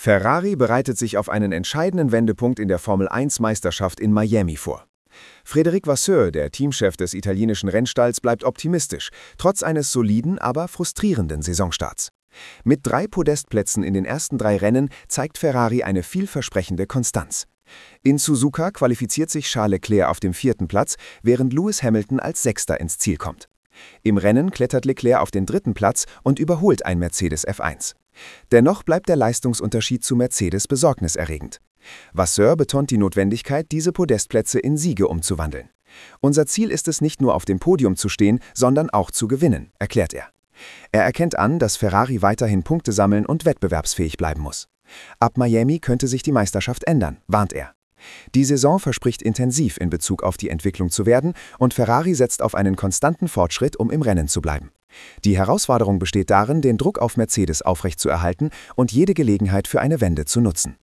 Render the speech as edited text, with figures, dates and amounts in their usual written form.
Ferrari bereitet sich auf einen entscheidenden Wendepunkt in der Formel-1-Meisterschaft in Miami vor. Frédéric Vasseur, der Teamchef des italienischen Rennstalls, bleibt optimistisch, trotz eines soliden, aber frustrierenden Saisonstarts. Mit 3 Podestplätzen in den ersten 3 Rennen zeigt Ferrari eine vielversprechende Konstanz. In Suzuka qualifiziert sich Charles Leclerc auf dem 4. Platz, während Lewis Hamilton als 6. ins Ziel kommt. Im Rennen klettert Leclerc auf den 3. Platz und überholt ein Mercedes F1. Dennoch bleibt der Leistungsunterschied zu Mercedes besorgniserregend. Vasseur betont die Notwendigkeit, diese Podestplätze in Siege umzuwandeln. Unser Ziel ist es, nicht nur auf dem Podium zu stehen, sondern auch zu gewinnen, erklärt er. Er erkennt an, dass Ferrari weiterhin Punkte sammeln und wettbewerbsfähig bleiben muss. Ab Miami könnte sich die Meisterschaft ändern, warnt er. Die Saison verspricht intensiv in Bezug auf die Entwicklung zu werden und Ferrari setzt auf einen konstanten Fortschritt, um im Rennen zu bleiben. Die Herausforderung besteht darin, den Druck auf Mercedes aufrechtzuerhalten und jede Gelegenheit für eine Wende zu nutzen.